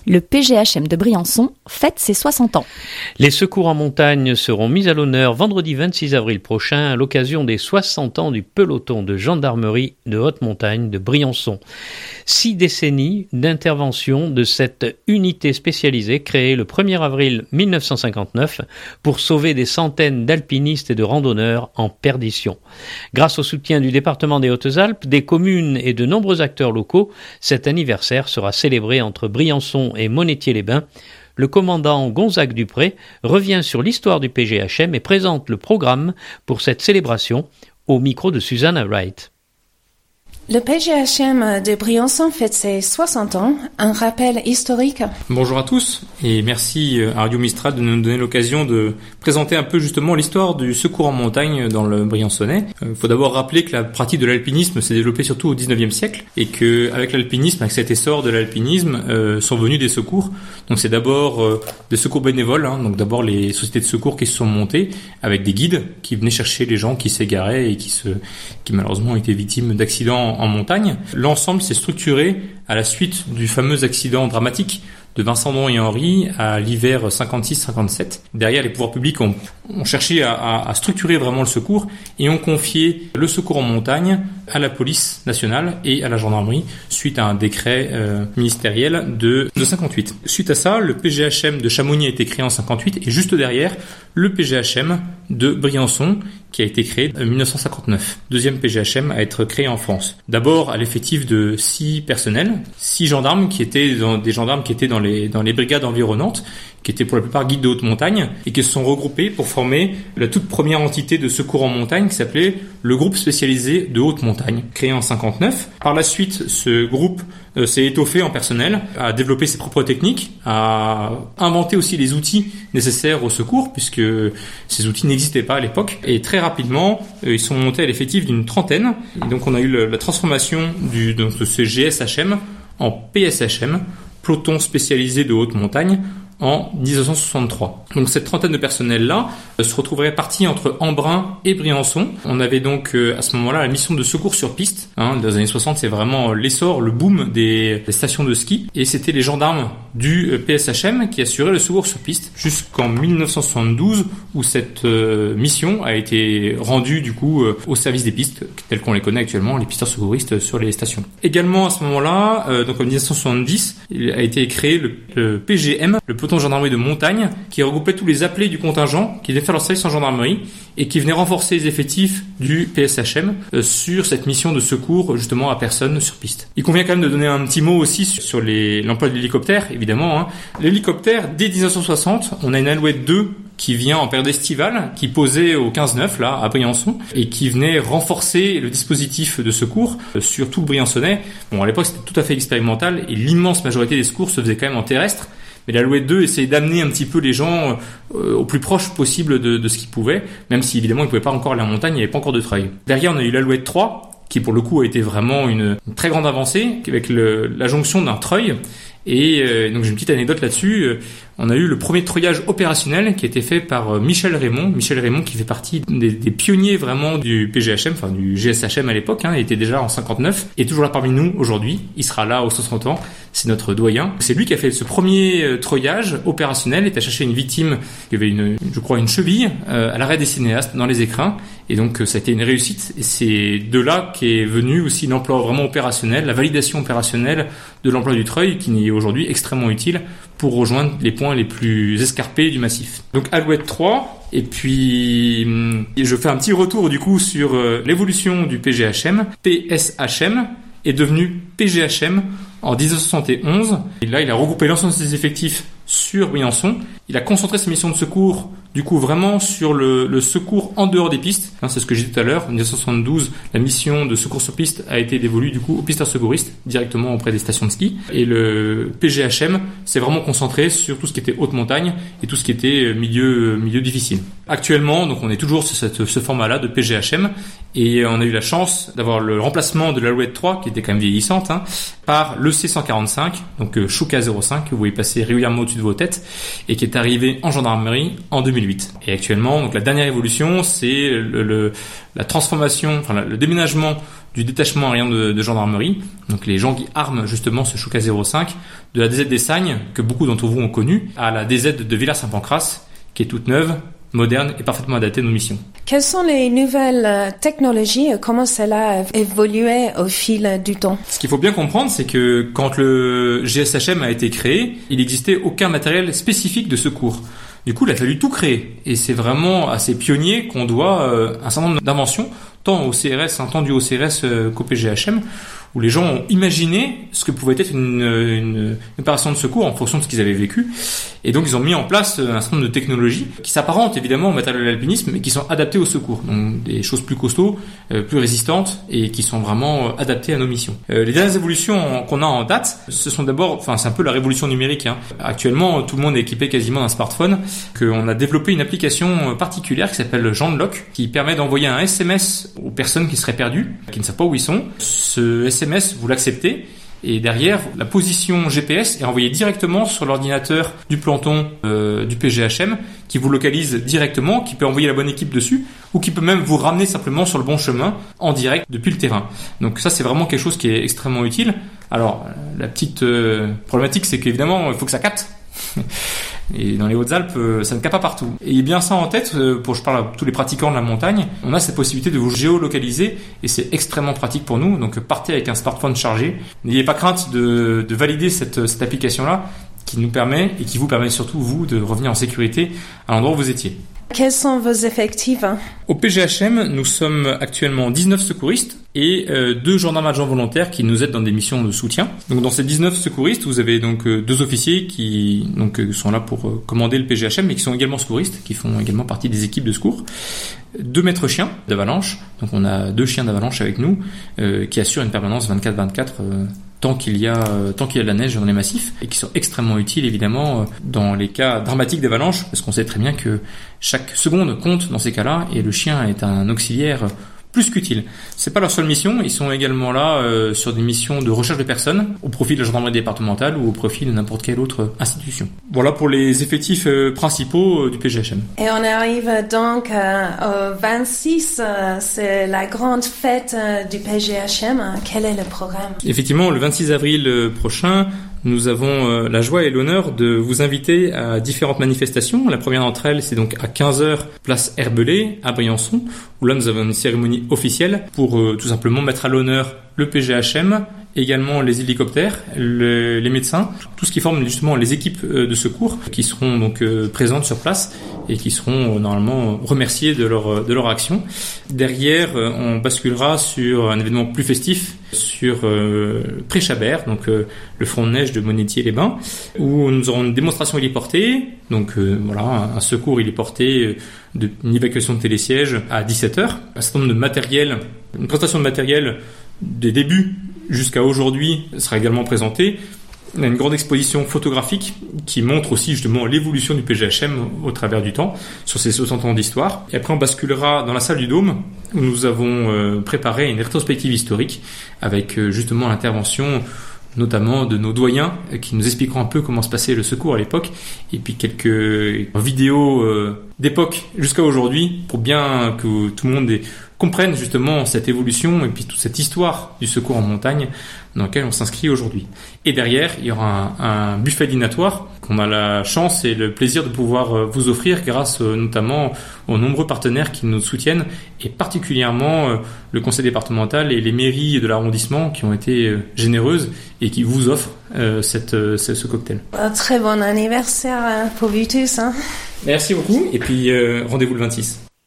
Le PGHM de Briançon fête ses 60 ans. Les secours en montagne seront mis à l'honneur vendredi 26 avril prochain à l'occasion des 60 ans du peloton de gendarmerie de haute montagne de Briançon. 6 décennies d'intervention de cette unité spécialisée créée le 1er avril 1959 pour sauver des centaines d'alpinistes et de randonneurs en perdition. Grâce au soutien du département des Hautes-Alpes, des communes et de nombreux acteurs locaux, cet anniversaire sera célébré entre Briançon et Monétier-les-Bains. Le commandant Gonzague Dupré revient sur l'histoire du PGHM et présente le programme pour cette célébration au micro de Susanna Wright. Le PGHM de Briançon fête ses 60 ans, un rappel historique. Bonjour à tous et merci à Radio Mistral de nous donner l'occasion de présenter un peu justement l'histoire du secours en montagne dans le Briançonnais. Il faut d'abord rappeler que la pratique de l'alpinisme s'est développée surtout au 19e siècle et que avec l'alpinisme, avec cet essor de l'alpinisme, sont venus des secours. Donc c'est d'abord des secours bénévoles, donc d'abord les sociétés de secours qui se sont montées avec des guides qui venaient chercher les gens qui s'égaraient et qui malheureusement ont été victimes d'accidents en montagne. L'ensemble s'est structuré à la suite du fameux accident dramatique de Vincent Don et Henri à l'hiver 56-57. Derrière, les pouvoirs publics ont cherché à structurer vraiment le secours et ont confié le secours en montagne à la police nationale et à la gendarmerie suite à un décret ministériel de 58. Suite à ça, le PGHM de Chamonix a été créé en 58 et juste derrière, le PGHM de Briançon qui a été créé en 1959. Deuxième PGHM à être créé en France. D'abord à l'effectif de 6 personnels, 6 gendarmes qui étaient dans les brigades environnantes, qui étaient pour la plupart guides de haute montagne, et qui se sont regroupés pour former la toute première entité de secours en montagne qui s'appelait le groupe spécialisé de haute montagne, créé en 59. Par la suite, ce groupe s'est étoffé en personnel, a développé ses propres techniques, a inventé aussi les outils nécessaires au secours, puisque ces outils n'existaient pas à l'époque, et très rapidement, ils sont montés à l'effectif d'une trentaine, et donc on a eu la transformation de ce GSHM en PSHM, peloton spécialisé de haute montagne, en 1963. Donc cette trentaine de personnels-là se retrouveraient répartis entre Embrun et Briançon. On avait donc à ce moment-là la mission de secours sur piste. Dans les années 60, c'est vraiment l'essor, le boom des stations de ski. Et c'était les gendarmes du PSHM qui assuraient le secours sur piste jusqu'en 1972 où cette mission a été rendue du coup au service des pistes tels qu'on les connaît actuellement, les pisteurs secouristes sur les stations. Également à ce moment-là, donc en 1970, il a été créé le PGM, le peloton de gendarmerie de montagne, qui regroupait tous les appelés du contingent qui venaient faire leur service en gendarmerie et qui venaient renforcer les effectifs du PSHM sur cette mission de secours justement à personne sur piste. Il convient quand même de donner un petit mot aussi sur l'emploi de l'hélicoptère, évidemment. L'hélicoptère, dès 1960, on a une Alouette 2 qui vient en période estivale, qui posait au 15-9, là, à Briançon, et qui venait renforcer le dispositif de secours sur tout le Briançonnais. Bon, à l'époque, c'était tout à fait expérimental, et l'immense majorité des secours se faisait quand même en terrestre. Mais l'Alouette 2 essayait d'amener un petit peu les gens au plus proche possible de ce qu'ils pouvaient, même si évidemment ils ne pouvaient pas encore aller en montagne, il n'y avait pas encore de treuil. Derrière, on a eu l'Alouette 3, qui pour le coup a été vraiment une très grande avancée, avec la jonction d'un treuil. Et donc j'ai une petite anecdote là-dessus. On a eu le premier treuillage opérationnel qui a été fait par Michel Raymond qui fait partie des pionniers vraiment du PGHM, enfin du GSHM à l'époque, il était déjà en 59, et toujours là parmi nous aujourd'hui, il sera là aux 60 ans, c'est notre doyen. C'est lui qui a fait ce premier treuillage opérationnel, il a cherché une victime qui avait une cheville à l'arrêt des cinéastes dans les écrins, et donc ça a été une réussite, et c'est de là qu'est venu aussi l'emploi vraiment opérationnel, la validation opérationnelle de l'emploi du treuil, qui est aujourd'hui extrêmement utile pour rejoindre les points les plus escarpés du massif. Donc Alouette 3, et puis je fais un petit retour du coup sur l'évolution du PGHM. PSHM est devenu PGHM en 1971. Et là, il a regroupé l'ensemble de ses effectifs sur Briançon. Il a concentré ses missions de secours, du coup, vraiment sur le secours en dehors des pistes. C'est ce que j'ai dit tout à l'heure. En 1972, la mission de secours sur piste a été dévolue, du coup, aux pisteurs secouristes, directement auprès des stations de ski. Et le PGHM s'est vraiment concentré sur tout ce qui était haute montagne et tout ce qui était milieu difficile. Actuellement, donc, on est toujours sur ce format-là de PGHM. Et on a eu la chance d'avoir le remplacement de l'Alouette 3, qui était quand même vieillissante, par le C145, donc Chouka 05, que vous voyez passer régulièrement au-dessus de vos têtes, et qui est arrivé en gendarmerie en 2008. 2008. Et actuellement, donc la dernière évolution, c'est la transformation, le déménagement du détachement aérien de gendarmerie, donc les gens qui arment justement ce Chouka 05, de la DZ des Sagnes, que beaucoup d'entre vous ont connu, à la DZ de Villers-Saint-Pancrace, qui est toute neuve, moderne et parfaitement adaptée à nos missions. Quelles sont les nouvelles technologies et comment cela a évolué au fil du temps? Ce qu'il faut bien comprendre, c'est que quand le GSHM a été créé, il n'existait aucun matériel spécifique de secours. Du coup, il a fallu tout créer. Et c'est vraiment à ces pionniers qu'on doit un certain nombre d'inventions, tant du OCRS qu'au PGHM, où les gens ont imaginé ce que pouvait être une opération de secours en fonction de ce qu'ils avaient vécu. Et donc, ils ont mis en place un certain nombre de technologies qui s'apparentent évidemment au matériel de l'alpinisme, mais qui sont adaptées au secours. Donc, des choses plus costauds, plus résistantes et qui sont vraiment adaptées à nos missions. Les dernières évolutions qu'on a en date, ce sont d'abord, c'est un peu la révolution numérique. Actuellement, tout le monde est équipé quasiment d'un smartphone. On a développé une application particulière qui s'appelle Genlock, qui permet d'envoyer un SMS aux personnes qui seraient perdues, qui ne savent pas où ils sont. Ce SMS, vous l'acceptez. Et derrière, la position GPS est envoyée directement sur l'ordinateur du peloton du PGHM, qui vous localise directement, qui peut envoyer la bonne équipe dessus, ou qui peut même vous ramener simplement sur le bon chemin en direct depuis le terrain. Donc ça, c'est vraiment quelque chose qui est extrêmement utile. Alors, la petite problématique, c'est qu'évidemment, il faut que ça capte. Et dans les Hautes-Alpes, ça ne capte pas partout. Et bien ça en tête, je parle à tous les pratiquants de la montagne, on a cette possibilité de vous géolocaliser et c'est extrêmement pratique pour nous. Donc partez avec un smartphone chargé. N'ayez pas crainte de valider cette application-là qui nous permet et qui vous permet surtout, vous, de revenir en sécurité à l'endroit où vous étiez. Quels sont vos effectifs? Au PGHM, nous sommes actuellement 19 secouristes et 2 gendarmes adjoints volontaires qui nous aident dans des missions de soutien. Donc dans ces 19 secouristes, vous avez donc 2 officiers qui sont là pour commander le PGHM mais qui sont également secouristes, qui font également partie des équipes de secours. 2 maîtres chiens d'avalanche, donc on a 2 chiens d'avalanche avec nous qui assurent une permanence 24/24 tant qu'il y a de la neige dans les massifs et qui sont extrêmement utiles évidemment dans les cas dramatiques d'avalanche parce qu'on sait très bien que chaque seconde compte dans ces cas-là et le chien est un auxiliaire plus qu'utile. C'est pas leur seule mission, ils sont également là sur des missions de recherche de personnes au profit de la gendarmerie départementale ou au profit de n'importe quelle autre institution. Voilà pour les effectifs principaux du PGHM. Et on arrive donc au 26, c'est la grande fête du PGHM. Quel est le programme? Effectivement, le 26 avril prochain, nous avons la joie et l'honneur de vous inviter à différentes manifestations. La première d'entre elles, c'est donc à 15h, place Herbelais, à Briançon, où là nous avons une cérémonie officielle pour tout simplement mettre à l'honneur le PGHM, également les hélicoptères, les médecins, tout ce qui forme justement les équipes de secours qui seront donc présentes sur place et qui seront normalement remerciés de leur action. Derrière, on basculera sur un événement plus festif sur Pré-Chabert, donc le front de neige de Monétier-les-Bains, où nous aurons une démonstration héliportée, donc voilà, un secours héliporté, une évacuation de télésiège à 17h, un certain nombre de matériel, une présentation de matériel des débuts jusqu'à aujourd'hui sera également présentée. On a une grande exposition photographique qui montre aussi justement l'évolution du PGHM au travers du temps sur ces 60 ans d'histoire. Et après on basculera dans la salle du Dôme où nous avons préparé une rétrospective historique avec justement l'intervention notamment de nos doyens qui nous expliqueront un peu comment se passait le secours à l'époque et puis quelques vidéos d'époque jusqu'à aujourd'hui pour bien que tout le monde comprenne justement cette évolution et puis toute cette histoire du secours en montagne dans laquelle on s'inscrit aujourd'hui. Et derrière, il y aura un buffet dînatoire qu'on a la chance et le plaisir de pouvoir vous offrir grâce notamment aux nombreux partenaires qui nous soutiennent et particulièrement le conseil départemental et les mairies de l'arrondissement qui ont été généreuses et qui vous offrent ce cocktail. Un très bon anniversaire pour vous tous. Merci beaucoup et puis rendez-vous le 26.